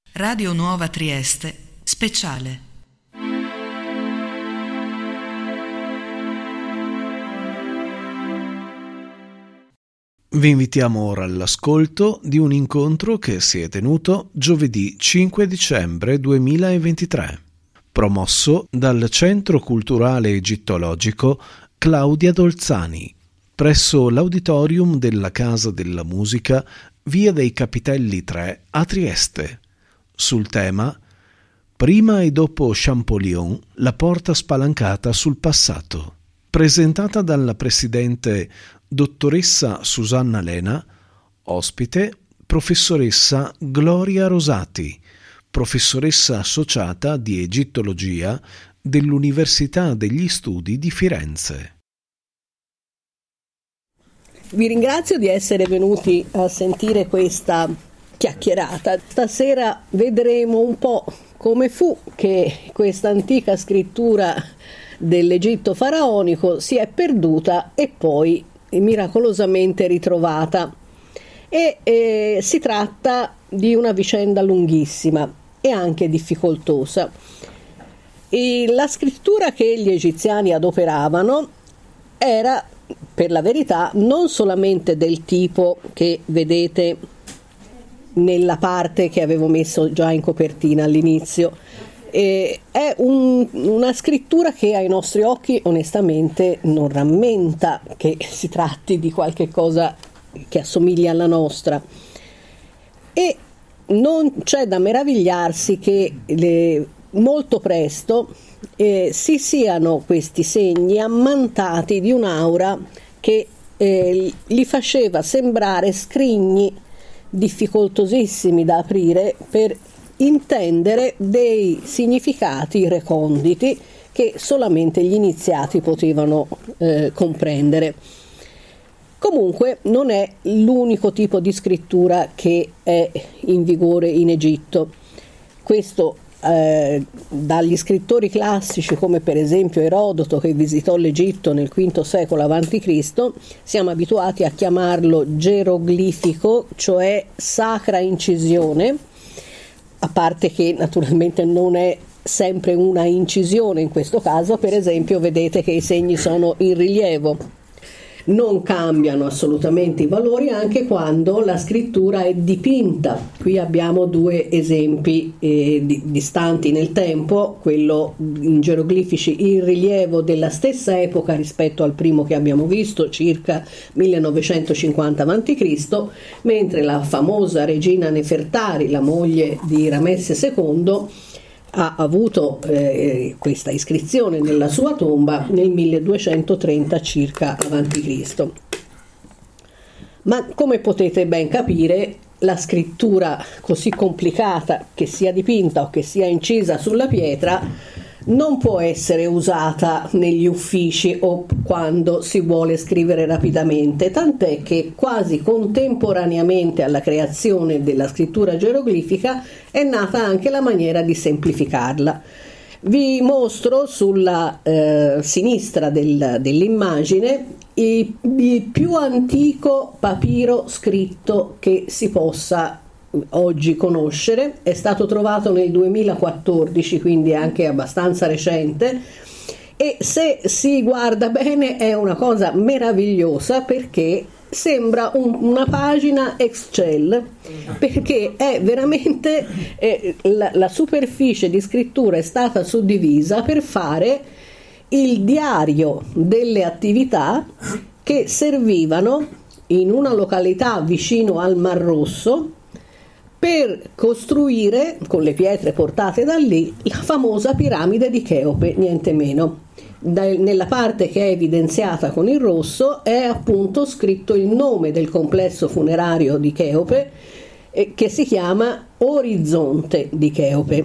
Radio Nuova Trieste, speciale. Vi invitiamo ora all'ascolto di un incontro che si è tenuto giovedì 5 dicembre 2023, promosso dal Centro Culturale Egittologico Claudia Dolzani, presso l'Auditorium della Casa della Musica, Via dei Capitelli 3 a Trieste, sul tema Prima e dopo Champollion, la porta spalancata sul passato, presentata dalla presidente dottoressa Susanna Lena, ospite professoressa Gloria Rosati, professoressa associata di Egittologia dell'Università degli Studi di Firenze. Vi ringrazio di essere venuti a sentire questa chiacchierata. Stasera vedremo un po' come fu che questa antica scrittura dell'Egitto faraonico si è perduta e poi miracolosamente ritrovata. Si tratta di una vicenda lunghissima e anche difficoltosa. La scrittura che gli egiziani adoperavano era, per la verità, non solamente del tipo che vedete nella parte che avevo messo già in copertina all'inizio. È una scrittura che ai nostri occhi onestamente non rammenta che si tratti di qualche cosa che assomiglia alla nostra, e non c'è da meravigliarsi che molto presto si siano questi segni ammantati di un'aura che li faceva sembrare scrigni difficoltosissimi da aprire per intendere dei significati reconditi che solamente gli iniziati potevano comprendere. Comunque non è l'unico tipo di scrittura che è in vigore in Egitto. Questo dagli scrittori classici come per esempio Erodoto, che visitò l'Egitto nel V secolo a.C., siamo abituati a chiamarlo geroglifico, cioè sacra incisione, a parte che naturalmente non è sempre una incisione in questo caso. Per esempio vedete che i segni sono in rilievo, non cambiano assolutamente i valori anche quando la scrittura è dipinta. Qui abbiamo due esempi distanti nel tempo, quello in geroglifici in rilievo della stessa epoca rispetto al primo che abbiamo visto, circa 1950 a.C., mentre la famosa regina Nefertari, la moglie di Ramesse II, ha avuto questa iscrizione nella sua tomba nel 1230 circa a.C. Ma come potete ben capire, la scrittura così complicata, che sia dipinta o che sia incisa sulla pietra, non può essere usata negli uffici o quando si vuole scrivere rapidamente, tant'è che quasi contemporaneamente alla creazione della scrittura geroglifica è nata anche la maniera di semplificarla. Vi mostro sulla sinistra dell'immagine il più antico papiro scritto che si possa oggi conoscere. È stato trovato nel 2014, quindi anche abbastanza recente, e se si guarda bene è una cosa meravigliosa, perché sembra una pagina Excel, perché è veramente la superficie di scrittura è stata suddivisa per fare il diario delle attività che servivano in una località vicino al Mar Rosso per costruire, con le pietre portate da lì, la famosa piramide di Cheope, niente meno. Nella parte che è evidenziata con il rosso è appunto scritto il nome del complesso funerario di Cheope, che si chiama Orizzonte di Cheope.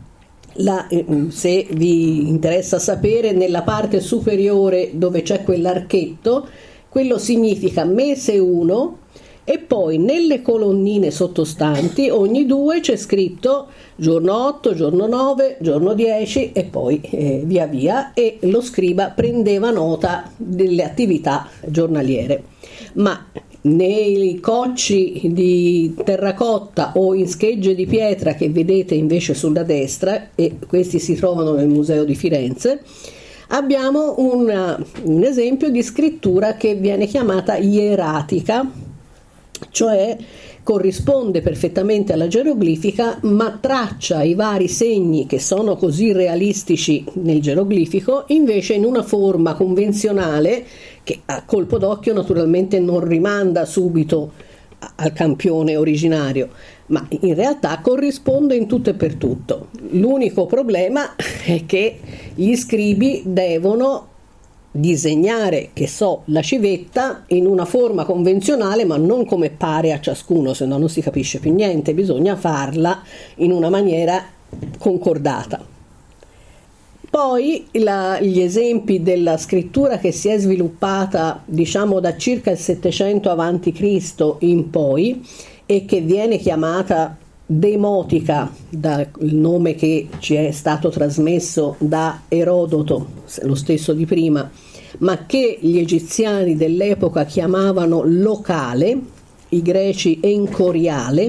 Se vi interessa sapere, nella parte superiore dove c'è quell'archetto, quello significa mese 1, e poi nelle colonnine sottostanti ogni due c'è scritto giorno 8, giorno 9, giorno 10 e poi via via, e lo scriba prendeva nota delle attività giornaliere. Ma nei cocci di terracotta o in schegge di pietra che vedete invece sulla destra, e questi si trovano nel Museo di Firenze, abbiamo un esempio di scrittura che viene chiamata ieratica, cioè corrisponde perfettamente alla geroglifica, ma traccia i vari segni che sono così realistici nel geroglifico invece in una forma convenzionale che a colpo d'occhio naturalmente non rimanda subito al campione originario, ma in realtà corrisponde in tutto e per tutto. L'unico problema è che gli scribi devono disegnare, che so, la civetta in una forma convenzionale, ma non come pare a ciascuno, se no non si capisce più niente, bisogna farla in una maniera concordata. Poi gli esempi della scrittura che si è sviluppata, diciamo, da circa il 700 a.C. in poi, e che viene chiamata demotica, dal nome che ci è stato trasmesso da Erodoto, lo stesso di prima, ma che gli egiziani dell'epoca chiamavano locale, i greci encoriale.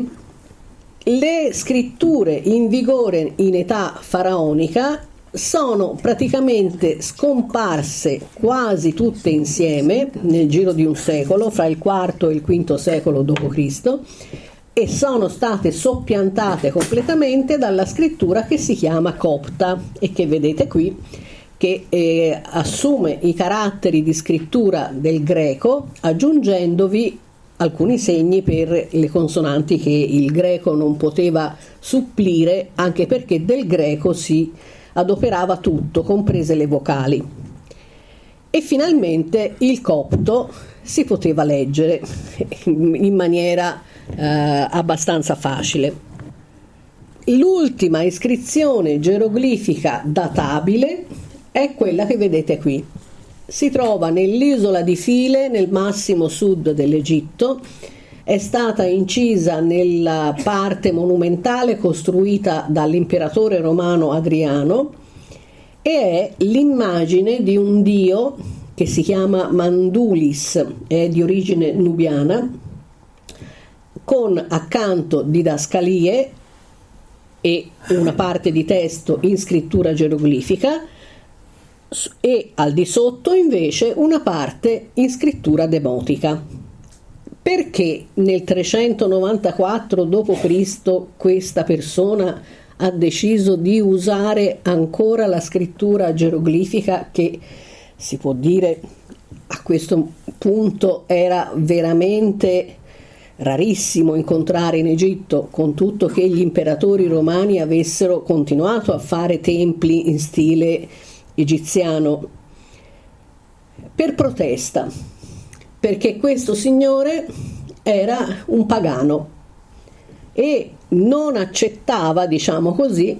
Le scritture in vigore in età faraonica sono praticamente scomparse quasi tutte insieme nel giro di un secolo, fra il IV e il V secolo d.C., e sono state soppiantate completamente dalla scrittura che si chiama copta e che vedete qui, che assume i caratteri di scrittura del greco, aggiungendovi alcuni segni per le consonanti che il greco non poteva supplire, anche perché del greco si adoperava tutto, comprese le vocali. E finalmente il copto si poteva leggere in maniera abbastanza facile. L'ultima iscrizione geroglifica databile è quella che vedete qui. Si trova nell'isola di File, nel massimo sud dell'Egitto. È stata incisa nella parte monumentale costruita dall'imperatore romano Adriano e è l'immagine di un dio che si chiama Mandulis, è di origine nubiana, con accanto didascalie e una parte di testo in scrittura geroglifica, e al di sotto invece una parte in scrittura demotica. Perché nel 394 d.C. questa persona ha deciso di usare ancora la scrittura geroglifica, che si può dire a questo punto era veramente rarissimo incontrare in Egitto, con tutto che gli imperatori romani avessero continuato a fare templi in stile egiziano? Per protesta, perché questo signore era un pagano e non accettava, diciamo così,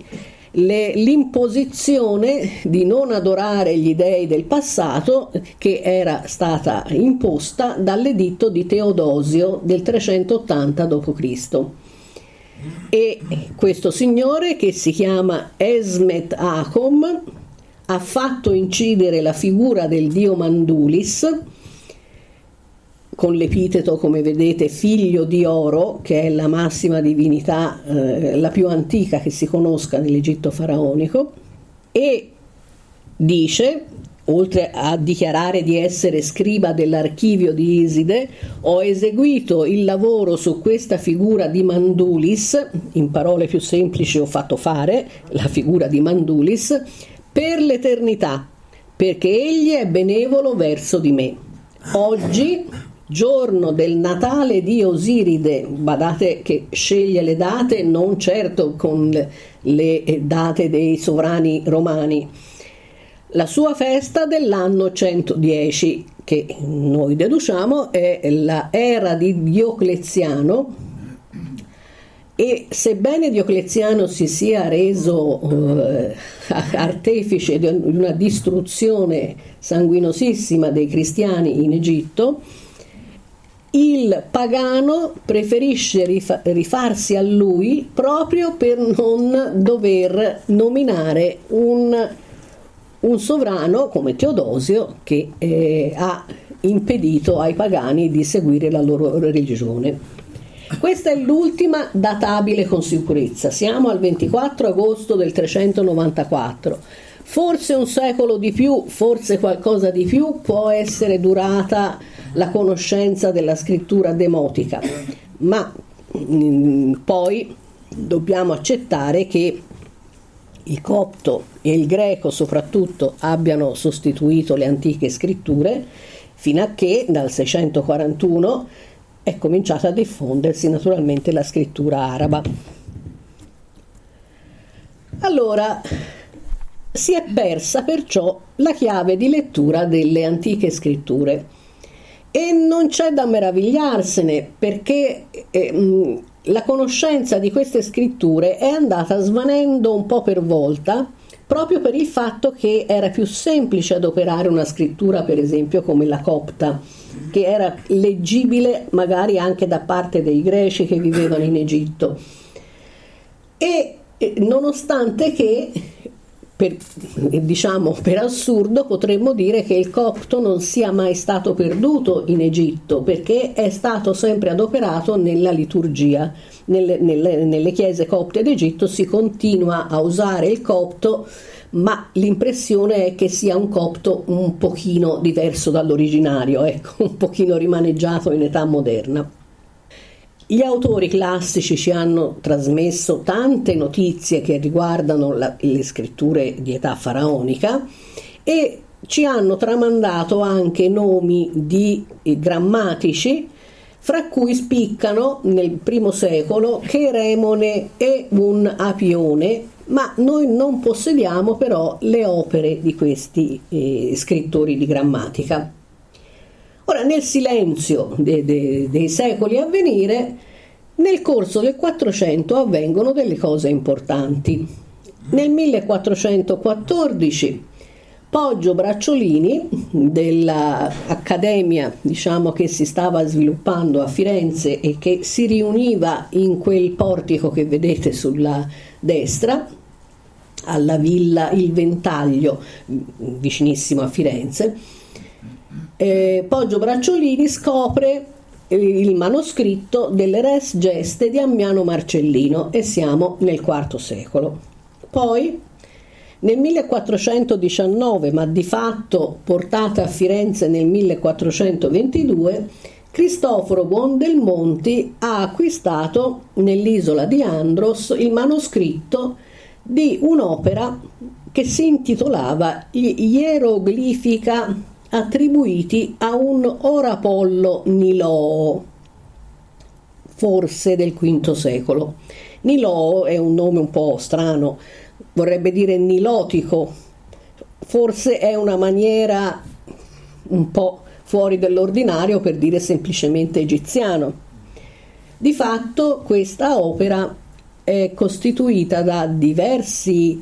l'imposizione di non adorare gli dei del passato che era stata imposta dall'editto di Teodosio del 380 d.C. E questo signore, che si chiama Esmet Acom, ha fatto incidere la figura del dio Mandulis con l'epiteto, come vedete, figlio di oro, che è la massima divinità, la più antica che si conosca nell'Egitto faraonico, e dice, oltre a dichiarare di essere scriba dell'archivio di Iside: ho eseguito il lavoro su questa figura di Mandulis, in parole più semplici ho fatto fare la figura di Mandulis, per l'eternità, perché egli è benevolo verso di me. Oggi, giorno del Natale di Osiride, badate che sceglie le date non certo con le date dei sovrani romani, la sua festa dell'anno 110, che noi deduciamo è la era di Diocleziano. E sebbene Diocleziano si sia reso artefice di una distruzione sanguinosissima dei cristiani in Egitto, il pagano preferisce rifarsi a lui proprio per non dover nominare un sovrano come Teodosio, che ha impedito ai pagani di seguire la loro religione. Questa è l'ultima databile con sicurezza, siamo al 24 agosto del 394. Forse un secolo di più, forse qualcosa di più può essere durata la conoscenza della scrittura demotica, ma poi dobbiamo accettare che il copto e il greco soprattutto abbiano sostituito le antiche scritture, fino a che dal 641 è cominciata a diffondersi naturalmente la scrittura araba. Allora, si è persa perciò la chiave di lettura delle antiche scritture e non c'è da meravigliarsene, perché la conoscenza di queste scritture è andata svanendo un po' per volta, proprio per il fatto che era più semplice adoperare una scrittura, per esempio, come la copta, che era leggibile magari anche da parte dei greci che vivevano in Egitto. E nonostante che, per assurdo, potremmo dire che il copto non sia mai stato perduto in Egitto, perché è stato sempre adoperato nella liturgia. Nelle chiese copte d'Egitto si continua a usare il copto, ma l'impressione è che sia un copto un pochino diverso dall'originario, ecco, un pochino rimaneggiato in età moderna. Gli autori classici ci hanno trasmesso tante notizie che riguardano le scritture di età faraonica e ci hanno tramandato anche nomi di grammatici, fra cui spiccano nel primo secolo Cheremone e un Apione, ma noi non possediamo però le opere di questi scrittori di grammatica. Ora, nel silenzio dei secoli a venire, nel corso del 400 avvengono delle cose importanti. Nel 1414 Poggio Bracciolini, dell'accademia che si stava sviluppando a Firenze e che si riuniva in quel portico che vedete sulla destra, alla Villa Il Ventaglio, vicinissimo a Firenze, Poggio Bracciolini scopre il manoscritto delle Res Geste di Ammiano Marcellino e siamo nel IV secolo. Poi nel 1419, ma di fatto portata a Firenze nel 1422, Cristoforo Buondelmonti ha acquistato nell'isola di Andros il manoscritto di un'opera che si intitolava Ieroglifica attribuiti a un orapollo Niloo, forse del V secolo. Niloo è un nome un po' strano, vorrebbe dire nilotico, forse è una maniera un po' fuori dell'ordinario per dire semplicemente egiziano. Di fatto questa opera è costituita da diversi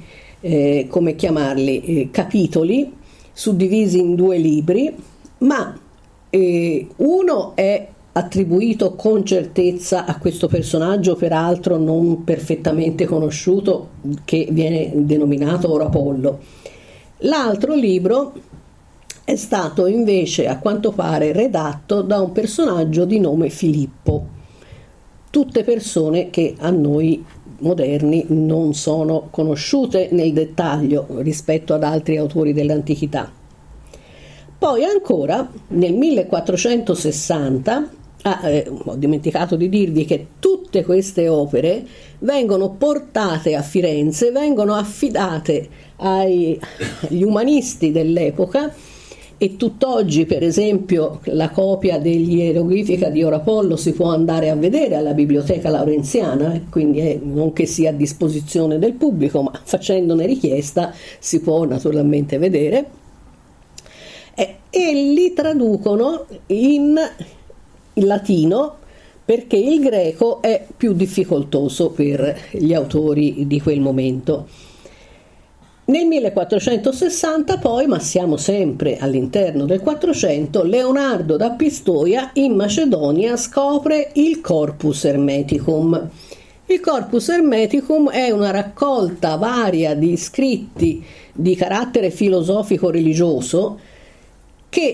capitoli suddivisi in 2 libri, ma uno è attribuito con certezza a questo personaggio, peraltro non perfettamente conosciuto, che viene denominato Orapollo. L'altro libro è stato invece, a quanto pare, redatto da un personaggio di nome Filippo. Tutte persone che a noi moderni non sono conosciute nel dettaglio rispetto ad altri autori dell'antichità. Poi ancora nel 1460 ho dimenticato di dirvi che tutte queste opere vengono portate a Firenze, vengono affidate agli umanisti dell'epoca, e tutt'oggi, per esempio, la copia degli Ieroglifica di Orapollo si può andare a vedere alla Biblioteca Laurenziana, quindi non che sia a disposizione del pubblico, ma facendone richiesta si può naturalmente vedere, e li traducono in latino perché il greco è più difficoltoso per gli autori di quel momento. Nel 1460 poi, ma siamo sempre all'interno del 400, Leonardo da Pistoia in Macedonia scopre il Corpus Hermeticum. Il Corpus Hermeticum è una raccolta varia di scritti di carattere filosofico-religioso che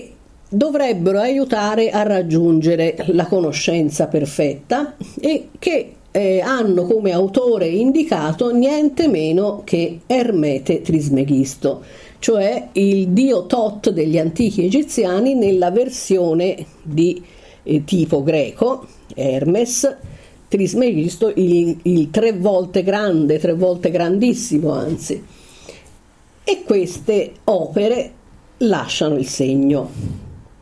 dovrebbero aiutare a raggiungere la conoscenza perfetta e che hanno come autore indicato niente meno che Ermete Trismegisto, cioè il dio Tot degli antichi egiziani nella versione di tipo greco, Hermes, Trismegisto il 3 volte grande, 3 volte grandissimo anzi. E queste opere lasciano il segno.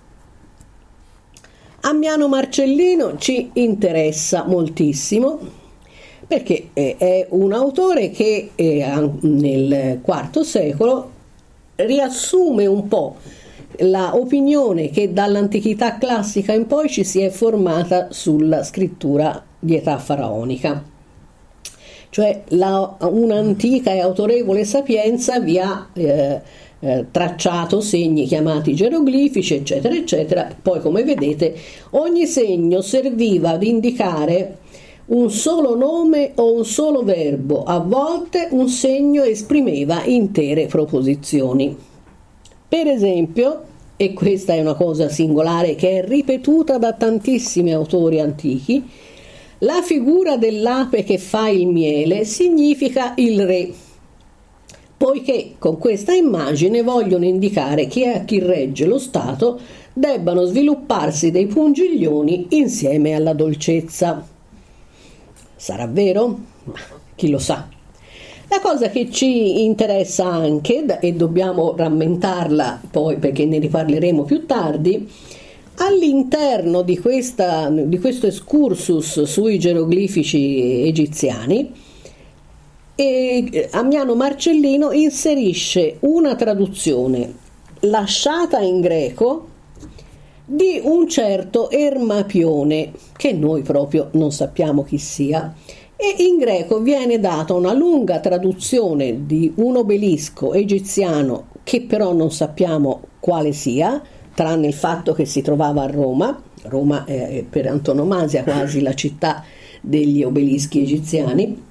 Ammiano Marcellino ci interessa moltissimo perché è un autore che nel IV secolo riassume un po' la opinione che dall'antichità classica in poi ci si è formata sulla scrittura di età faraonica. Cioè un'antica e autorevole sapienza vi ha tracciato segni chiamati geroglifici, eccetera, eccetera. Poi, come vedete, ogni segno serviva ad indicare un solo nome o un solo verbo. A volte un segno esprimeva intere proposizioni. Per esempio, e questa è una cosa singolare che è ripetuta da tantissimi autori antichi, la figura dell'ape che fa il miele significa il re, poiché con questa immagine vogliono indicare che a chi regge lo Stato debbano svilupparsi dei pungiglioni insieme alla dolcezza. Sarà vero? Ma chi lo sa. La cosa che ci interessa anche, e dobbiamo rammentarla poi perché ne riparleremo più tardi, all'interno di questo excursus sui geroglifici egiziani, Ammiano Marcellino inserisce una traduzione lasciata in greco di un certo Ermapione, che noi proprio non sappiamo chi sia, e in greco viene data una lunga traduzione di un obelisco egiziano che però non sappiamo quale sia, tranne il fatto che si trovava a Roma. Roma è per antonomasia quasi la città degli obelischi egiziani,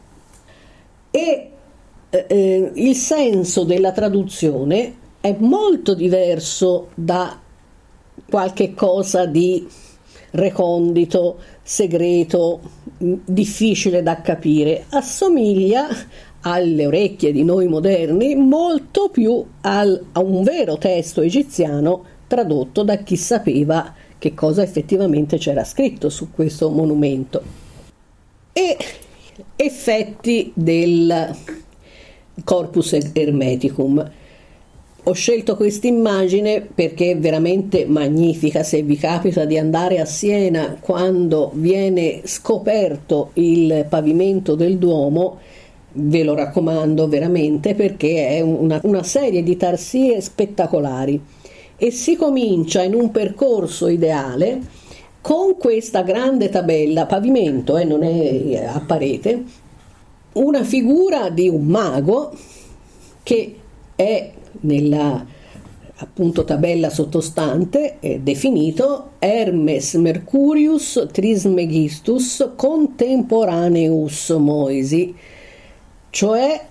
e il senso della traduzione è molto diverso da qualche cosa di recondito, segreto, difficile da capire. Assomiglia alle orecchie di noi moderni molto più a un vero testo egiziano tradotto da chi sapeva che cosa effettivamente c'era scritto su questo monumento. E effetti del Corpus Hermeticum. Ho scelto questa immagine perché è veramente magnifica. Se vi capita di andare a Siena quando viene scoperto il pavimento del Duomo, ve lo raccomando veramente, perché è una serie di tarsie spettacolari e si comincia in un percorso ideale con questa grande tabella, pavimento, non è a parete, una figura di un mago che è nella appunto tabella sottostante definito Hermes Mercurius Trismegistus Contemporaneus Moisi, cioè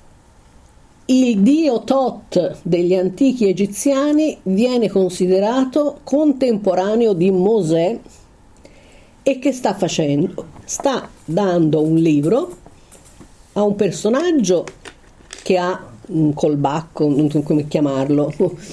il dio Tot degli antichi egiziani viene considerato contemporaneo di Mosè. E che sta facendo? Sta dando un libro a un personaggio che ha un colbacco, non so come chiamarlo,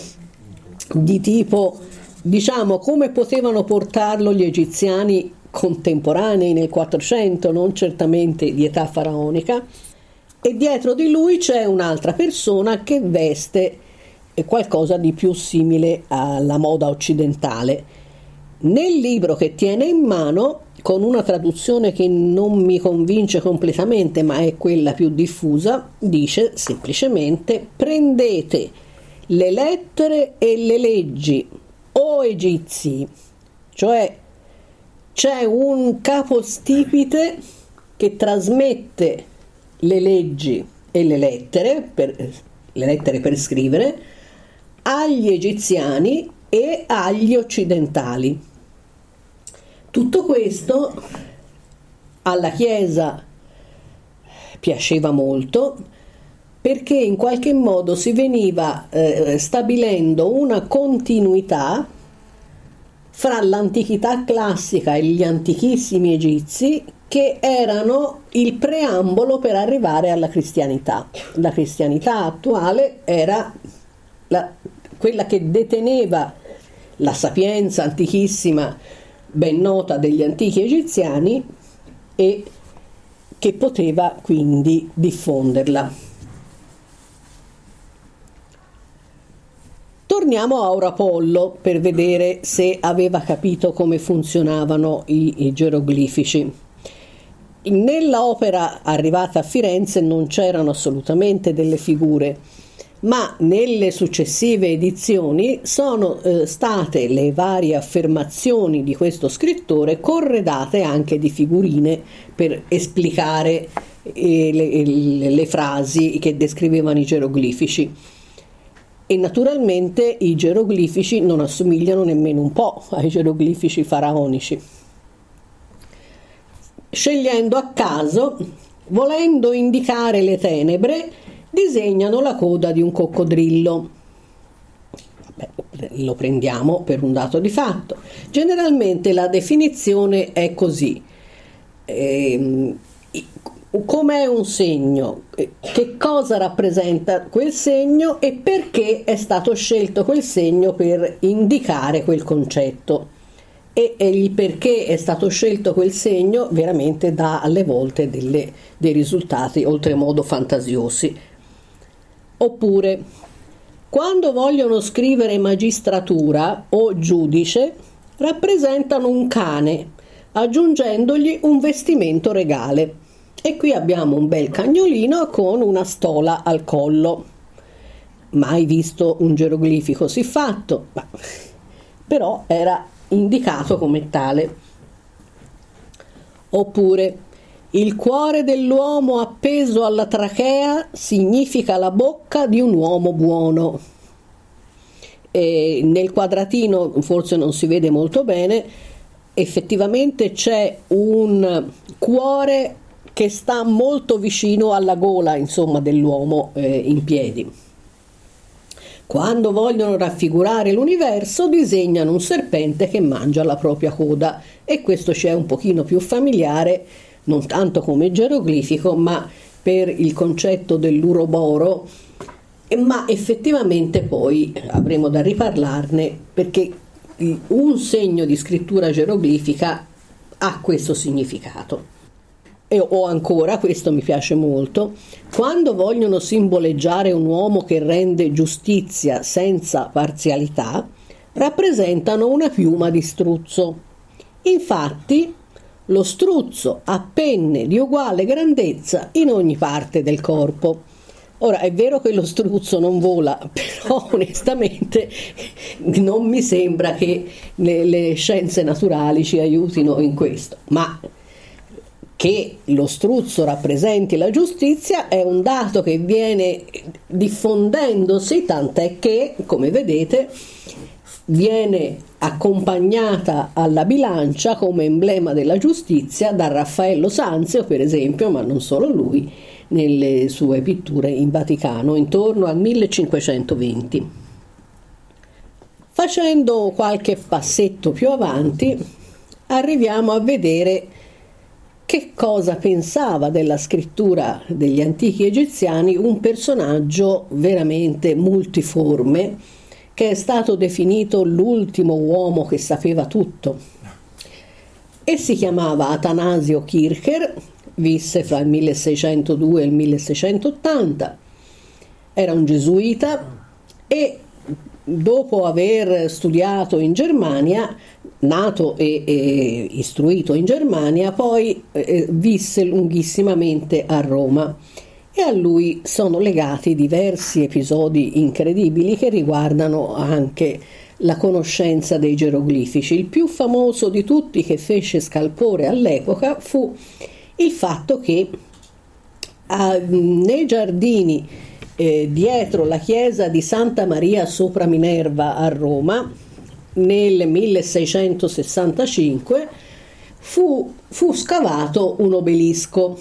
di tipo, diciamo, come potevano portarlo gli egiziani contemporanei nel 400, non certamente di età faraonica, e dietro di lui c'è un'altra persona che veste qualcosa di più simile alla moda occidentale. Nel libro che tiene in mano, con una traduzione che non mi convince completamente, ma è quella più diffusa, dice semplicemente: prendete le lettere e le leggi, o egizi, cioè c'è un capostipite che trasmette le leggi e le lettere per scrivere agli egiziani e agli occidentali. Tutto questo alla Chiesa piaceva molto, perché in qualche modo si veniva stabilendo una continuità fra l'antichità classica e gli antichissimi egizi, che erano il preambolo per arrivare alla cristianità. La cristianità attuale era quella che deteneva la sapienza antichissima ben nota degli antichi egiziani e che poteva quindi diffonderla. Torniamo a Orapollo per vedere se aveva capito come funzionavano i geroglifici. Nella opera arrivata a Firenze non c'erano assolutamente delle figure, ma nelle successive edizioni sono state le varie affermazioni di questo scrittore corredate anche di figurine per esplicare le frasi che descrivevano i geroglifici. E naturalmente i geroglifici non assomigliano nemmeno un po' ai geroglifici faraonici. Scegliendo a caso, volendo indicare le tenebre, disegnano la coda di un coccodrillo. Lo prendiamo per un dato di fatto. Generalmente la definizione è così. Com'è un segno? Che cosa rappresenta quel segno e perché è stato scelto quel segno per indicare quel concetto? E il perché è stato scelto quel segno veramente dà alle volte dei risultati oltremodo fantasiosi. Oppure, quando vogliono scrivere magistratura o giudice, rappresentano un cane, aggiungendogli un vestimento regale. E qui abbiamo un bel cagnolino con una stola al collo. Mai visto un geroglifico siffatto, però era indicato come tale. Oppure, il cuore dell'uomo appeso alla trachea significa la bocca di un uomo buono. E nel quadratino forse non si vede molto bene, effettivamente c'è un cuore che sta molto vicino alla gola, insomma, dell'uomo in piedi. Quando vogliono raffigurare l'universo, disegnano un serpente che mangia la propria coda, e questo ci è un pochino più familiare, non tanto come geroglifico, ma per il concetto dell'uroboro, ma effettivamente poi avremo da riparlarne, perché un segno di scrittura geroglifica ha questo significato. O ancora, questo mi piace molto, quando vogliono simboleggiare un uomo che rende giustizia senza parzialità, rappresentano una piuma di struzzo. Infatti, lo struzzo ha penne di uguale grandezza in ogni parte del corpo. Ora, è vero che lo struzzo non vola, però onestamente non mi sembra che le scienze naturali ci aiutino in questo, ma che lo struzzo rappresenti la giustizia è un dato che viene diffondendosi, tant'è che, come vedete, viene accompagnata alla bilancia come emblema della giustizia da Raffaello Sanzio, per esempio, ma non solo lui, nelle sue pitture in Vaticano intorno al 1520. Facendo qualche passetto più avanti, arriviamo a vedere che cosa pensava della scrittura degli antichi egiziani un personaggio veramente multiforme, che è stato definito l'ultimo uomo che sapeva tutto, e si chiamava Atanasio Kircher, visse fra il 1602 e il 1680, era un gesuita e dopo aver studiato in Germania, nato e istruito in Germania, poi visse lunghissimamente a Roma, e a lui sono legati diversi episodi incredibili che riguardano anche la conoscenza dei geroglifici. Il più famoso di tutti, che fece scalpore all'epoca, fu il fatto che nei giardini dietro la chiesa di Santa Maria sopra Minerva a Roma, nel 1665, fu scavato un obelisco,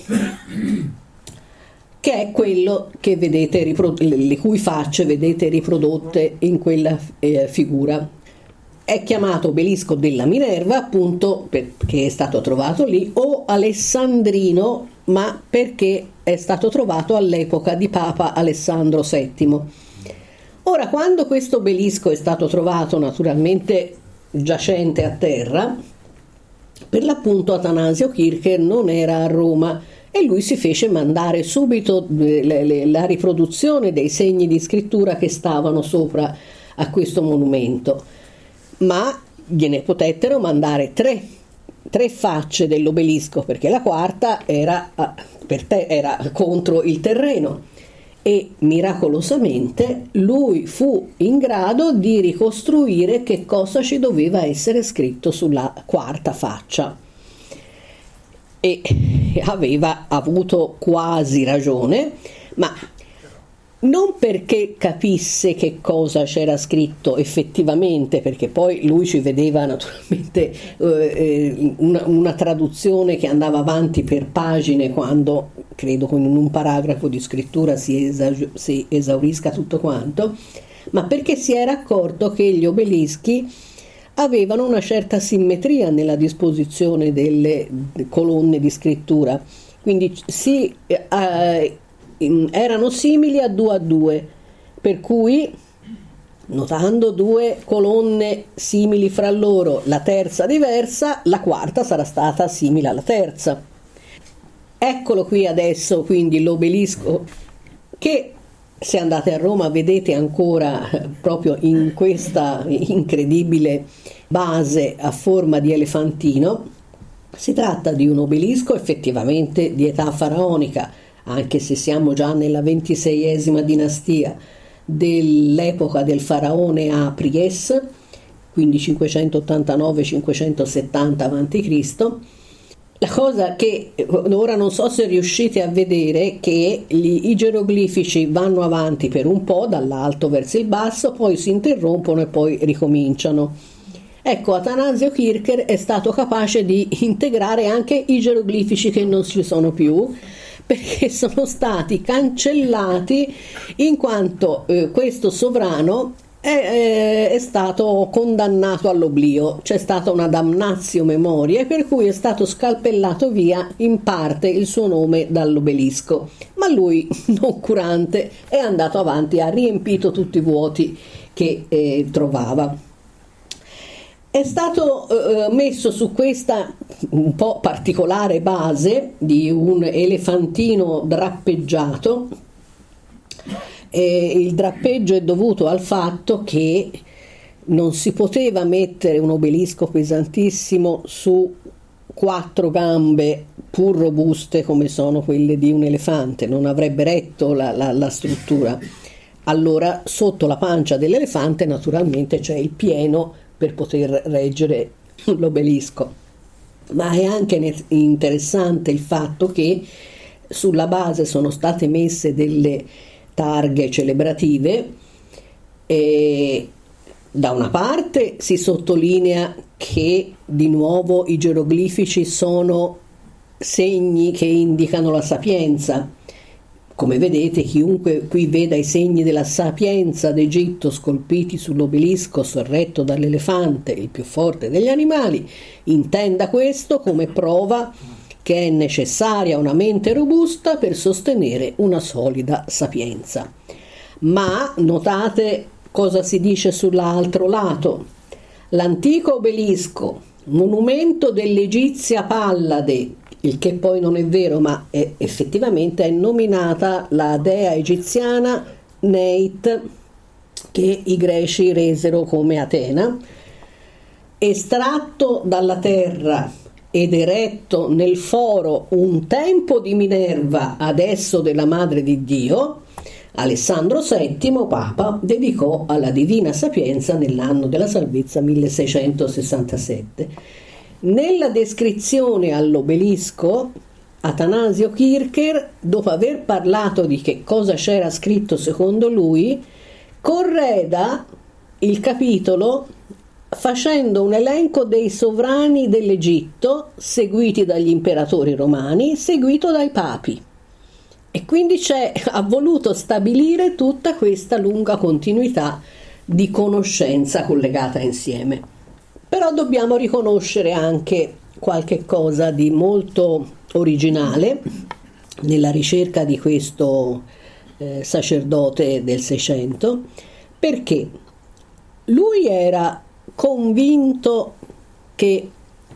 che è quello che vedete, le cui facce vedete riprodotte in quella figura. È chiamato obelisco della Minerva appunto perché è stato trovato lì, o alessandrino, ma perché è stato trovato all'epoca di Papa Alessandro VII. Ora, quando questo obelisco è stato trovato, naturalmente giacente a terra, per l'appunto Atanasio Kircher non era a Roma e lui si fece mandare subito la riproduzione dei segni di scrittura che stavano sopra a questo monumento, ma gliene potettero mandare tre facce dell'obelisco, perché la quarta era contro il terreno, e miracolosamente lui fu in grado di ricostruire che cosa ci doveva essere scritto sulla quarta faccia, e aveva avuto quasi ragione, ma non perché capisse che cosa c'era scritto effettivamente, perché poi lui ci vedeva naturalmente una traduzione che andava avanti per pagine, quando credo con un paragrafo di scrittura si esaurisca tutto quanto, ma perché si era accorto che gli obelischi avevano una certa simmetria nella disposizione delle colonne di scrittura, quindi erano simili a 2, per cui notando due colonne simili fra loro, la terza diversa, la quarta sarà stata simile alla terza. Eccolo qui adesso quindi l'obelisco, che se andate a Roma vedete ancora proprio in questa incredibile base a forma di elefantino. Si tratta di un obelisco effettivamente di età faraonica, anche se siamo già nella 26esima dinastia dell'epoca del faraone Apries, quindi 589-570 a.C. La cosa che ora non so se riuscite a vedere, che i geroglifici vanno avanti per un po' dall'alto verso il basso, poi si interrompono e poi ricominciano. Ecco, Atanasio Kircher è stato capace di integrare anche i geroglifici che non ci sono più, perché sono stati cancellati in quanto questo sovrano è stato condannato all'oblio. C'è stata una damnatio memoriae, per cui è stato scalpellato via in parte il suo nome dall'obelisco, ma lui, noncurante, è andato avanti, ha riempito tutti i vuoti che trovava. È stato messo su questa un po' particolare base di un elefantino drappeggiato. Il drappeggio è dovuto al fatto che non si poteva mettere un obelisco pesantissimo su 4 gambe pur robuste come sono quelle di un elefante, non avrebbe retto la struttura. Allora sotto la pancia dell'elefante naturalmente c'è il pieno per poter reggere l'obelisco. Ma è anche interessante il fatto che sulla base sono state messe delle targhe celebrative, e da una parte si sottolinea che di nuovo i geroglifici sono segni che indicano la sapienza. Come vedete, chiunque qui veda i segni della sapienza d'Egitto scolpiti sull'obelisco sorretto dall'elefante, il più forte degli animali, intenda questo come prova che è necessaria una mente robusta per sostenere una solida sapienza. Ma notate cosa si dice sull'altro lato. L'antico obelisco, monumento dell'Egizia Pallade, il che poi non è vero, ma effettivamente è nominata la dea egiziana Neit, che i greci resero come Atena, estratto dalla terra ed eretto nel foro un tempo di Minerva, adesso della Madre di Dio, Alessandro VII, Papa, dedicò alla Divina Sapienza nell'anno della salvezza 1667. Nella descrizione all'obelisco, Atanasio Kircher, dopo aver parlato di che cosa c'era scritto secondo lui, correda il capitolo facendo un elenco dei sovrani dell'Egitto, seguiti dagli imperatori romani, seguito dai papi. E quindi ha voluto stabilire tutta questa lunga continuità di conoscenza collegata insieme. Però dobbiamo riconoscere anche qualche cosa di molto originale nella ricerca di questo sacerdote del Seicento, perché lui era convinto che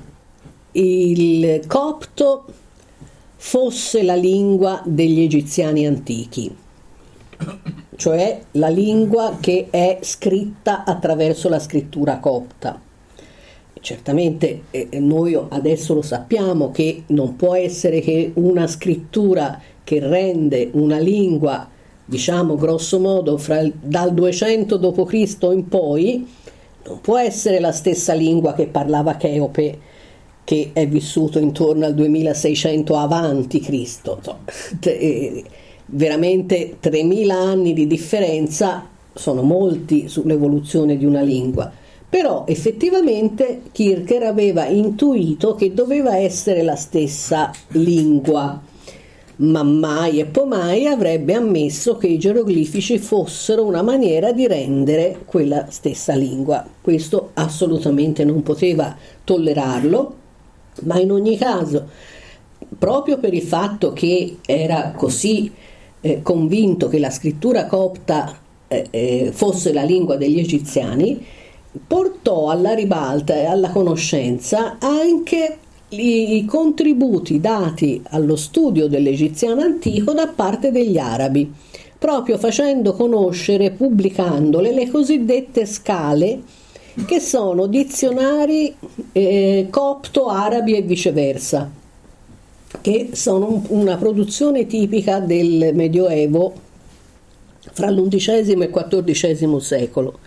il copto fosse la lingua degli egiziani antichi, cioè la lingua che è scritta attraverso la scrittura copta. Certamente noi adesso lo sappiamo che non può essere che una scrittura che rende una lingua, diciamo grosso modo, dal 200 d.C. in poi, non può essere la stessa lingua che parlava Cheope, che è vissuto intorno al 2600 avanti Cristo. Veramente 3000 anni di differenza sono molti sull'evoluzione di una lingua. Però effettivamente Kircher aveva intuito che doveva essere la stessa lingua, ma mai e poi mai avrebbe ammesso che i geroglifici fossero una maniera di rendere quella stessa lingua. Questo assolutamente non poteva tollerarlo, ma in ogni caso, proprio per il fatto che era così convinto che la scrittura copta fosse la lingua degli egiziani, portò alla ribalta e alla conoscenza anche i contributi dati allo studio dell'egiziano antico da parte degli arabi, proprio facendo conoscere, pubblicandole, le cosiddette scale, che sono dizionari copto-arabi e viceversa, che sono una produzione tipica del Medioevo fra l'XI e il XIV secolo.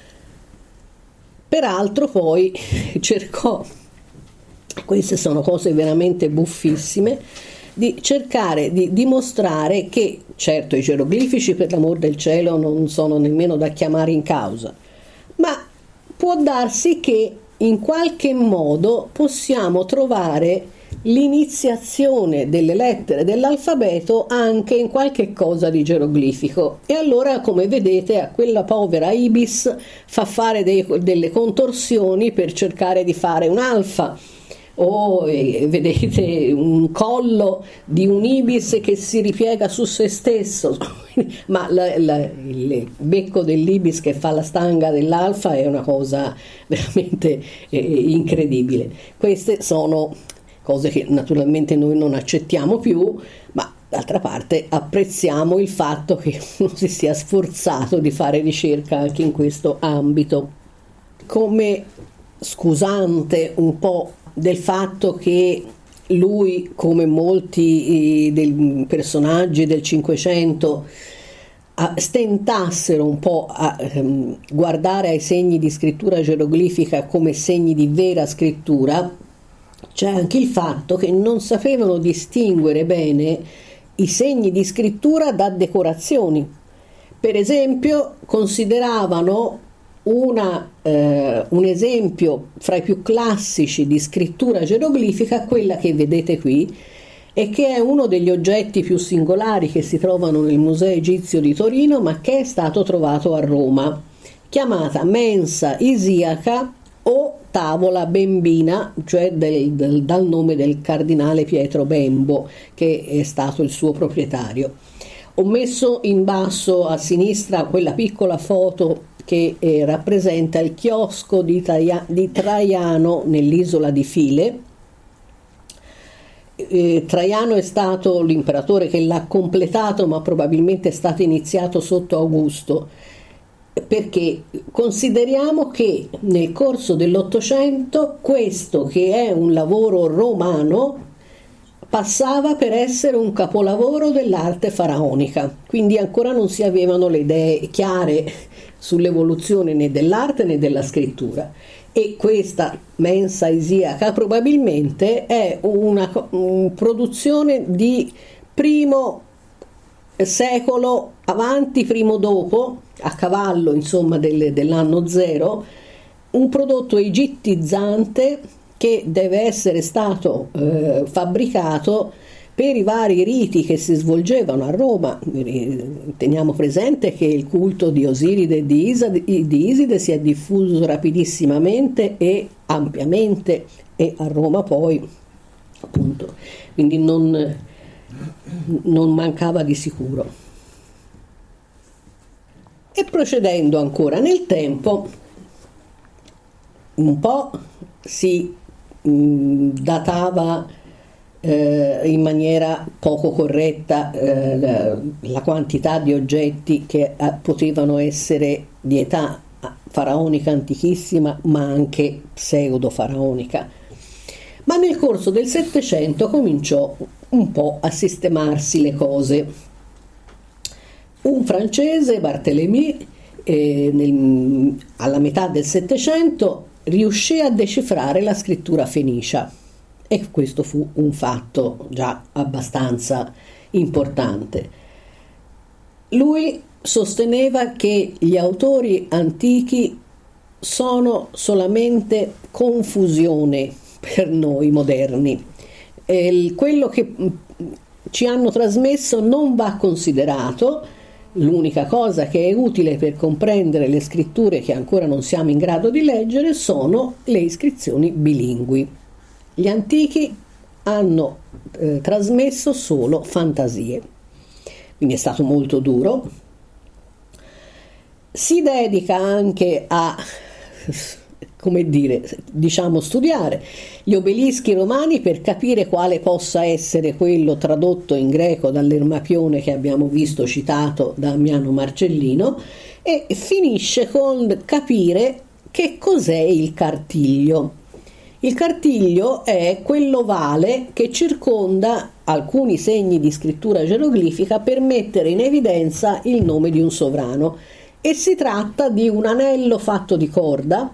Peraltro poi cercò, queste sono cose veramente buffissime, di cercare di dimostrare che, certo, i geroglifici per l'amor del cielo non sono nemmeno da chiamare in causa, ma può darsi che in qualche modo possiamo trovare l'iniziazione delle lettere dell'alfabeto anche in qualche cosa di geroglifico, e allora, come vedete, a quella povera ibis fa fare delle contorsioni per cercare di fare un alfa, o vedete un collo di un ibis che si ripiega su se stesso, ma il becco dell'ibis che fa la stanga dell'alfa è una cosa veramente incredibile. Queste sono cose che naturalmente noi non accettiamo più, ma d'altra parte apprezziamo il fatto che uno si sia sforzato di fare ricerca anche in questo ambito. Come scusante un po' del fatto che lui, come molti dei personaggi del Cinquecento, stentassero un po' a guardare ai segni di scrittura geroglifica come segni di vera scrittura, c'è anche il fatto che non sapevano distinguere bene i segni di scrittura da decorazioni. Per esempio, consideravano un esempio fra i più classici di scrittura geroglifica quella che vedete qui, e che è uno degli oggetti più singolari che si trovano nel Museo Egizio di Torino, ma che è stato trovato a Roma, chiamata mensa isiaca o tavola bembina, cioè dal nome del cardinale Pietro Bembo, che è stato il suo proprietario. Ho messo in basso a sinistra quella piccola foto che rappresenta il chiosco di Traiano nell'isola di File. Traiano è stato l'imperatore che l'ha completato, ma probabilmente è stato iniziato sotto Augusto, perché consideriamo che nel corso dell'Ottocento questo, che è un lavoro romano, passava per essere un capolavoro dell'arte faraonica, quindi ancora non si avevano le idee chiare sull'evoluzione né dell'arte né della scrittura, e questa mensa isiaca probabilmente è una produzione di primo secolo avanti, primo dopo, a cavallo insomma dell'anno zero, un prodotto egittizzante che deve essere stato fabbricato per i vari riti che si svolgevano a Roma. Teniamo presente che il culto di Osiride e di Iside si è diffuso rapidissimamente e ampiamente, e a Roma poi, appunto, quindi non mancava di sicuro. E procedendo ancora nel tempo, un po' si datava in maniera poco corretta la quantità di oggetti che potevano essere di età faraonica antichissima, ma anche pseudo-faraonica. Ma nel corso del Settecento cominciò un po' a sistemarsi le cose. Un francese, Barthélemy, alla metà del Settecento riuscì a decifrare la scrittura fenicia, e questo fu un fatto già abbastanza importante. Lui sosteneva che gli autori antichi sono solamente confusione per noi moderni. Quello che ci hanno trasmesso non va considerato. L'unica cosa che è utile per comprendere le scritture che ancora non siamo in grado di leggere sono le iscrizioni bilingui. Gli antichi hanno trasmesso solo fantasie, quindi è stato molto duro. Si dedica anche a, studiare gli obelischi romani per capire quale possa essere quello tradotto in greco dall'Ermapione che abbiamo visto citato da Ammiano Marcellino, e finisce con capire che cos'è il cartiglio. Il cartiglio è quell'ovale che circonda alcuni segni di scrittura geroglifica per mettere in evidenza il nome di un sovrano, e si tratta di un anello fatto di corda,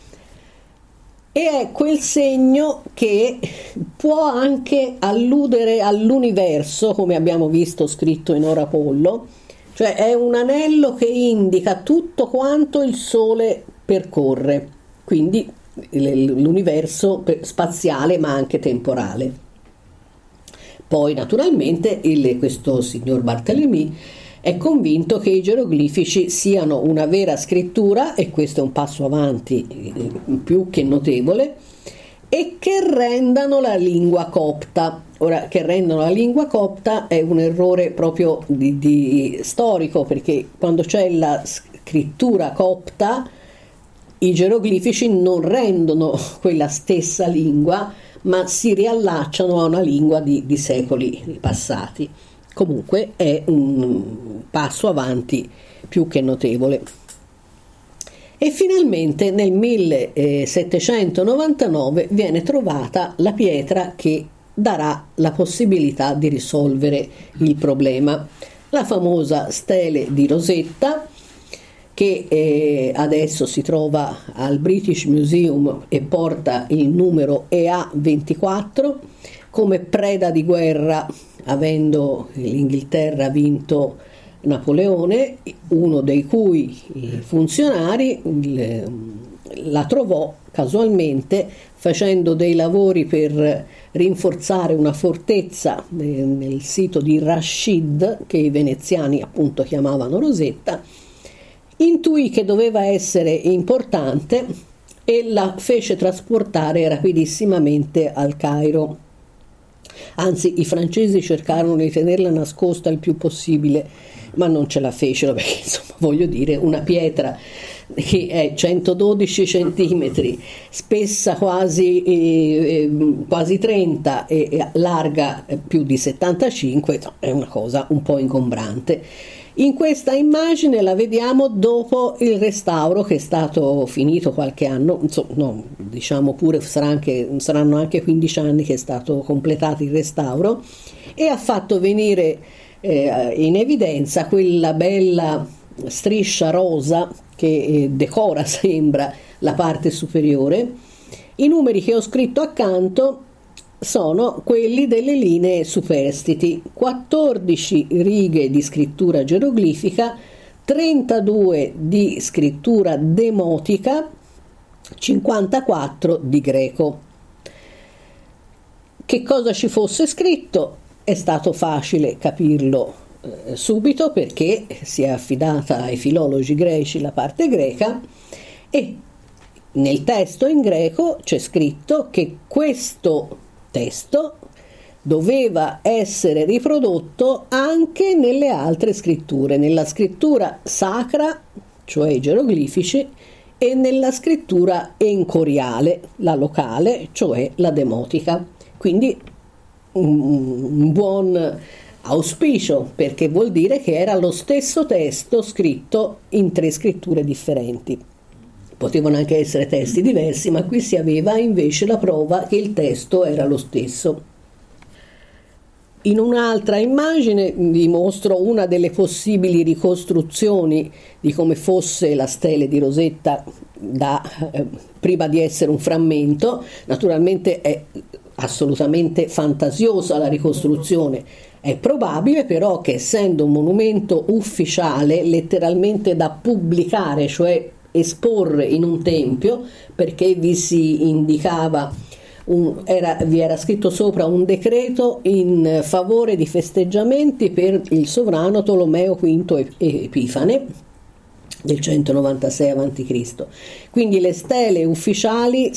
e è quel segno che può anche alludere all'universo, come abbiamo visto scritto in Ora Apollo, cioè è un anello che indica tutto quanto il Sole percorre, quindi l'universo spaziale ma anche temporale. Poi naturalmente questo signor Barthélemy è convinto che i geroglifici siano una vera scrittura, e questo è un passo avanti più che notevole, e che rendano la lingua copta. Ora, che rendono la lingua copta è un errore proprio di storico, perché quando c'è la scrittura copta i geroglifici non rendono quella stessa lingua, ma si riallacciano a una lingua di secoli passati. Comunque è un passo avanti più che notevole. E finalmente nel 1799 viene trovata la pietra che darà la possibilità di risolvere il problema, la famosa stele di Rosetta, che adesso si trova al British Museum e porta il numero EA24. Come preda di guerra, avendo l'Inghilterra vinto Napoleone, uno dei cui funzionari la trovò casualmente facendo dei lavori per rinforzare una fortezza nel sito di Rashid, che i veneziani appunto chiamavano Rosetta. Intuì che doveva essere importante e la fece trasportare rapidissimamente al Cairo. Anzi, i francesi cercarono di tenerla nascosta il più possibile, ma non ce la fecero, perché insomma, voglio dire, una pietra che è 112 centimetri, spessa quasi 30 e larga più di 75, è una cosa un po' ingombrante. In questa immagine la vediamo dopo il restauro, che è stato finito qualche anno, diciamo pure saranno anche 15 anni che è stato completato il restauro, e ha fatto venire in evidenza quella bella striscia rosa che decora, sembra, la parte superiore. I numeri che ho scritto accanto sono quelli delle linee superstiti: 14 righe di scrittura geroglifica, 32 di scrittura demotica, 54 di greco. Che cosa ci fosse scritto? è stato facile capirlo subito, perché si è affidata ai filologi greci la parte greca, e nel testo in greco c'è scritto che questo testo doveva essere riprodotto anche nelle altre scritture, nella scrittura sacra, cioè i geroglifici, e nella scrittura encoriale, la locale, cioè la demotica. Quindi un buon auspicio, perché vuol dire che era lo stesso testo scritto in 3 scritture differenti. Potevano anche essere testi diversi, ma qui si aveva invece la prova che il testo era lo stesso. In un'altra immagine vi mostro una delle possibili ricostruzioni di come fosse la stele di Rosetta prima di essere un frammento. Naturalmente è assolutamente fantasiosa la ricostruzione. È probabile però che, essendo un monumento ufficiale, letteralmente da pubblicare, cioè esporre in un tempio, perché vi si indicava vi era scritto sopra un decreto in favore di festeggiamenti per il sovrano Tolomeo V Epifane del 196 a.C. Quindi le stele ufficiali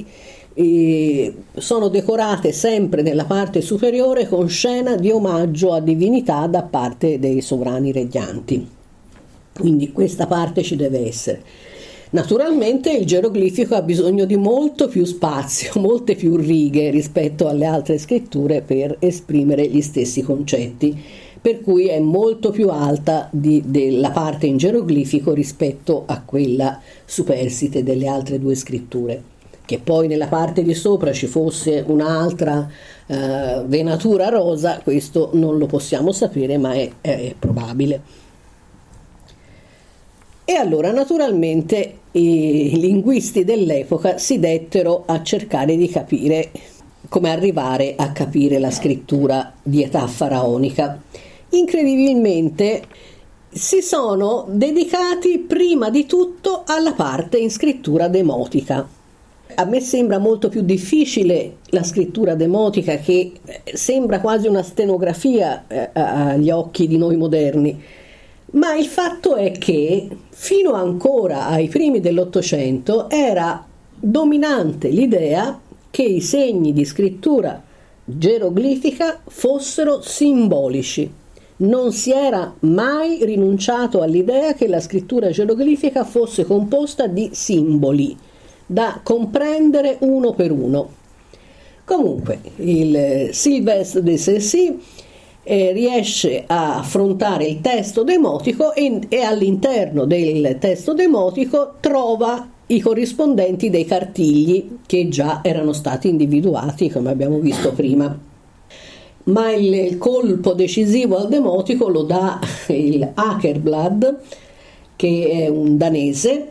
sono decorate sempre nella parte superiore con scena di omaggio a divinità da parte dei sovrani regnanti. Quindi questa parte ci deve essere. Naturalmente il geroglifico ha bisogno di molto più spazio, molte più righe rispetto alle altre scritture per esprimere gli stessi concetti, per cui è molto più alta della parte in geroglifico rispetto a quella superstite delle altre 2 scritture. Che poi nella parte di sopra ci fosse un'altra venatura rosa, questo non lo possiamo sapere, ma è probabile. E allora naturalmente i linguisti dell'epoca si dettero a cercare di capire come arrivare a capire la scrittura di età faraonica. Incredibilmente si sono dedicati prima di tutto alla parte in scrittura demotica. A me sembra molto più difficile la scrittura demotica, che sembra quasi una stenografia agli occhi di noi moderni. Ma il fatto è che fino ancora ai primi dell'Ottocento era dominante l'idea che i segni di scrittura geroglifica fossero simbolici. Non si era mai rinunciato all'idea che la scrittura geroglifica fosse composta di simboli da comprendere uno per uno. Comunque, il Sylvestre de Sacy riesce a affrontare il testo demotico e all'interno del testo demotico trova i corrispondenti dei cartigli che già erano stati individuati, come abbiamo visto prima. Ma il colpo decisivo al demotico lo dà il Akerblad, che è un danese,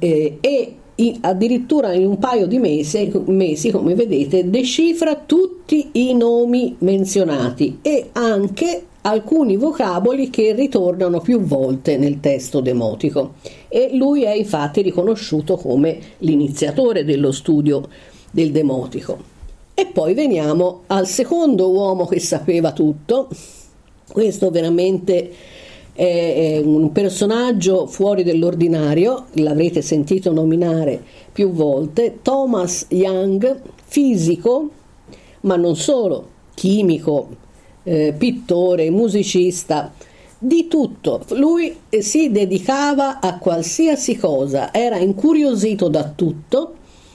e addirittura in un paio di mesi, come vedete, decifra tutti i nomi menzionati e anche alcuni vocaboli che ritornano più volte nel testo demotico, e lui è infatti riconosciuto come l'iniziatore dello studio del demotico. E poi veniamo al secondo uomo che sapeva tutto. Questo veramente è un personaggio fuori dell'ordinario, l'avrete sentito nominare più volte, Thomas Young, fisico, ma non solo, chimico, pittore, musicista, di tutto. Lui si dedicava a qualsiasi cosa, era incuriosito da tutto,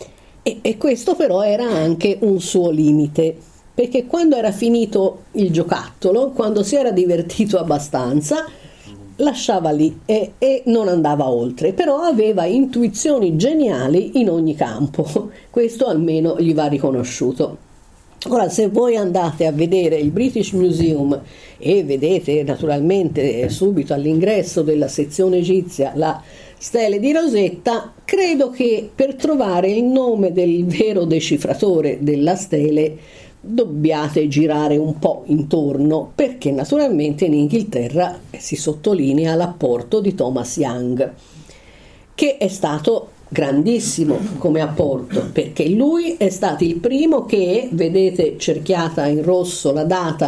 e questo però era anche un suo limite, perché quando era finito il giocattolo, quando si era divertito abbastanza, lasciava lì e non andava oltre, però aveva intuizioni geniali in ogni campo, questo almeno gli va riconosciuto. Ora, se voi andate a vedere il British Museum e vedete naturalmente subito all'ingresso della sezione egizia la stele di Rosetta, credo che per trovare il nome del vero decifratore della stele dobbiate girare un po' intorno, perché naturalmente in Inghilterra si sottolinea l'apporto di Thomas Young, che è stato grandissimo come apporto, perché lui è stato il primo che, vedete cerchiata in rosso la data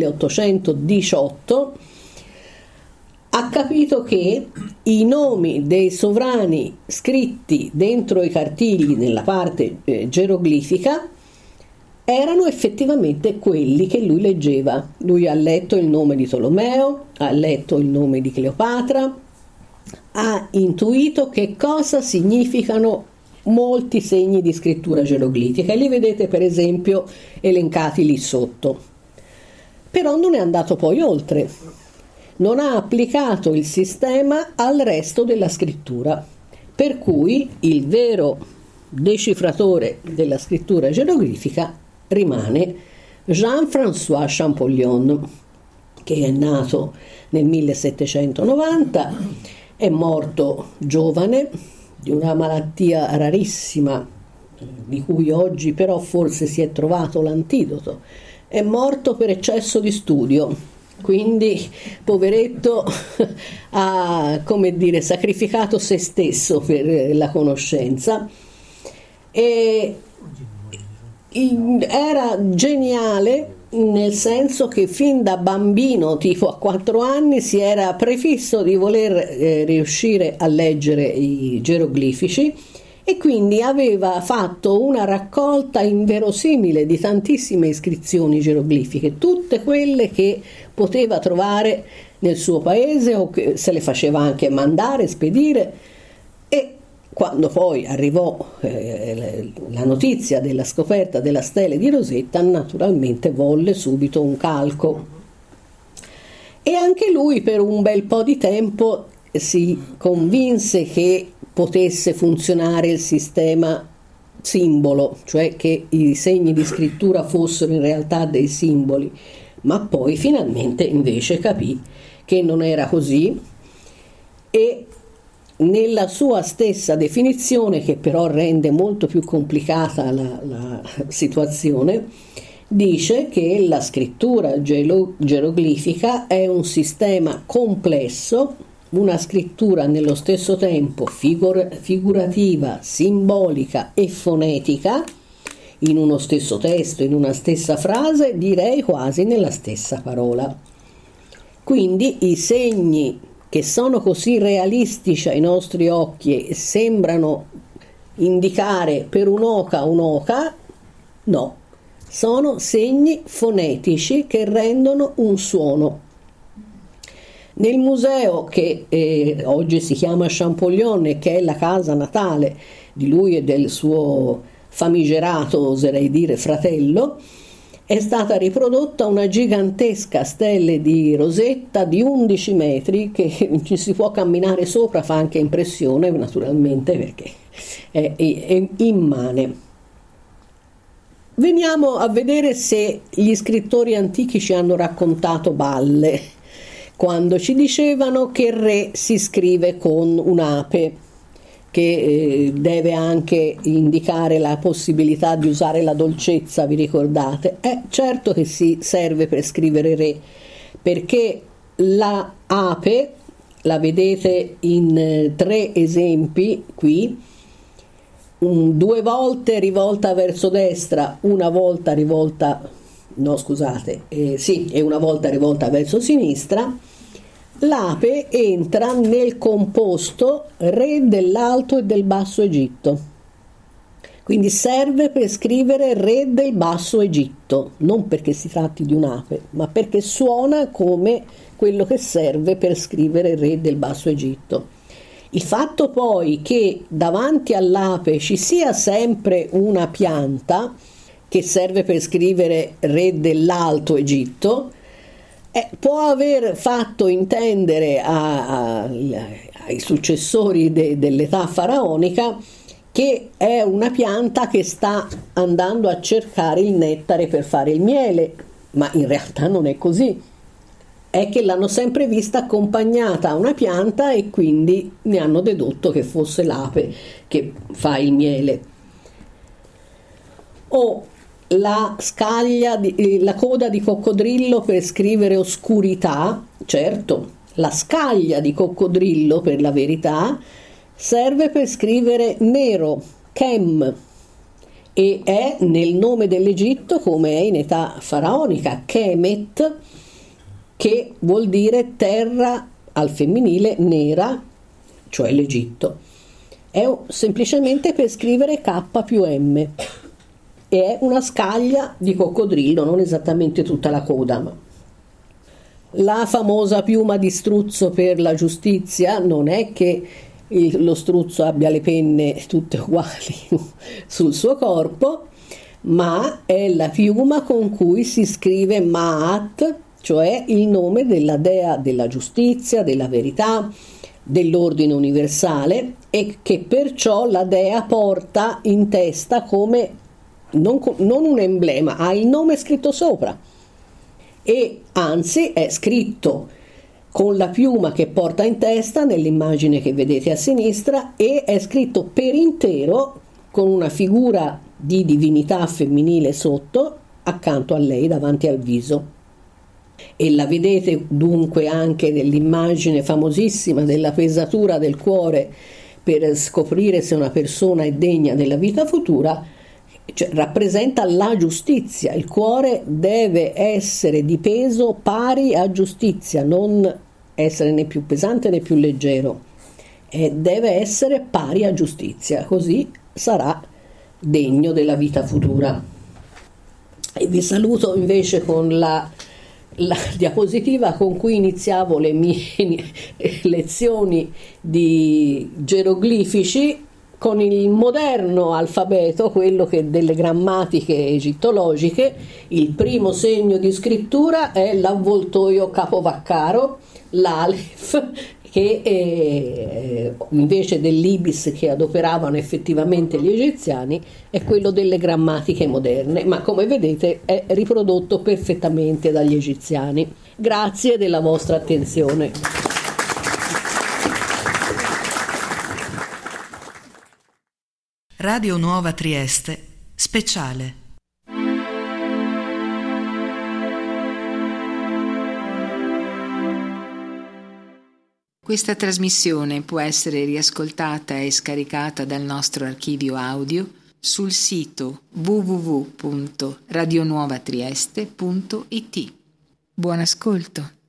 1818, ha capito che i nomi dei sovrani scritti dentro i cartigli nella parte geroglifica erano effettivamente quelli che lui leggeva. Lui ha letto il nome di Tolomeo, ha letto il nome di Cleopatra, ha intuito che cosa significano molti segni di scrittura geroglifica e li vedete per esempio elencati lì sotto. Però non è andato poi oltre, non ha applicato il sistema al resto della scrittura, per cui il vero decifratore della scrittura geroglifica rimane Jean-François Champollion, che è nato nel 1790, è morto giovane di una malattia rarissima, di cui oggi però forse si è trovato l'antidoto. È morto per eccesso di studio, quindi poveretto ha, come dire, sacrificato se stesso per la conoscenza. E era geniale nel senso che fin da bambino, tipo a 4 anni, si era prefisso di voler riuscire a leggere i geroglifici e quindi aveva fatto una raccolta inverosimile di tantissime iscrizioni geroglifiche, tutte quelle che poteva trovare nel suo paese o che se le faceva anche mandare, spedire. E quando poi arrivò la notizia della scoperta della stele di Rosetta, naturalmente volle subito un calco. E anche lui per un bel po' di tempo si convinse che potesse funzionare il sistema simbolo, cioè che i segni di scrittura fossero in realtà dei simboli, ma poi finalmente invece capì che non era così e nella sua stessa definizione, che però rende molto più complicata la situazione, dice che la scrittura geroglifica è un sistema complesso, una scrittura nello stesso tempo figurativa, simbolica e fonetica, in uno stesso testo, in una stessa frase, direi quasi nella stessa parola. Quindi i segni che sono così realistici ai nostri occhi e sembrano indicare per un'oca, no, sono segni fonetici che rendono un suono. Nel museo che oggi si chiama Champollion, che è la casa natale di lui e del suo famigerato, oserei dire, fratello, è stata riprodotta una gigantesca stele di Rosetta di 11 metri che ci si può camminare sopra, fa anche impressione naturalmente perché è immane. Veniamo a vedere se gli scrittori antichi ci hanno raccontato balle quando ci dicevano che re si scrive con un'ape, che deve anche indicare la possibilità di usare la dolcezza, vi ricordate? Certo che si serve per scrivere re, perché la ape, la vedete in 3 esempi qui, 2 volte rivolta verso destra, una volta rivolta, no scusate, e una volta rivolta verso sinistra. L'ape entra nel composto re dell'Alto e del Basso Egitto, quindi serve per scrivere re del Basso Egitto, non perché si tratti di un'ape, ma perché suona come quello che serve per scrivere re del Basso Egitto. Il fatto poi che davanti all'ape ci sia sempre una pianta che serve per scrivere re dell'Alto Egitto può aver fatto intendere ai successori dell'età faraonica che è una pianta che sta andando a cercare il nettare per fare il miele, ma in realtà non è così. È che l'hanno sempre vista accompagnata a una pianta e quindi ne hanno dedotto che fosse l'ape che fa il miele. La coda di coccodrillo per scrivere oscurità, certo, la scaglia di coccodrillo per la verità serve per scrivere nero, Kem, e è nel nome dell'Egitto come è in età faraonica, Kemet, che vuol dire terra al femminile nera, cioè l'Egitto. È semplicemente per scrivere K più M e è una scaglia di coccodrillo, non esattamente tutta la coda. Ma la famosa piuma di struzzo per la giustizia non è che lo struzzo abbia le penne tutte uguali sul suo corpo, ma è la piuma con cui si scrive Maat, cioè il nome della dea della giustizia, della verità, dell'ordine universale, e che perciò la dea porta in testa come non un emblema, ha il nome scritto sopra, e anzi è scritto con la piuma che porta in testa nell'immagine che vedete a sinistra, e è scritto per intero con una figura di divinità femminile sotto accanto a lei, davanti al viso. E la vedete dunque anche nell'immagine famosissima della pesatura del cuore per scoprire se una persona è degna della vita futura, cioè rappresenta la giustizia. Il cuore deve essere di peso pari a giustizia, non essere né più pesante né più leggero, deve essere pari a giustizia, così sarà degno della vita futura. E vi saluto invece con la diapositiva con cui iniziavo le mie lezioni di geroglifici, con il moderno alfabeto, quello che delle grammatiche egittologiche. Il primo segno di scrittura è l'avvoltoio capovaccaro, l'alef, che invece dell'ibis che adoperavano effettivamente gli egiziani è quello delle grammatiche moderne, ma come vedete è riprodotto perfettamente dagli egiziani. Grazie della vostra attenzione. Radio Nuova Trieste, speciale. Questa trasmissione può essere riascoltata e scaricata dal nostro archivio audio sul sito www.radionuovatrieste.it. Buon ascolto.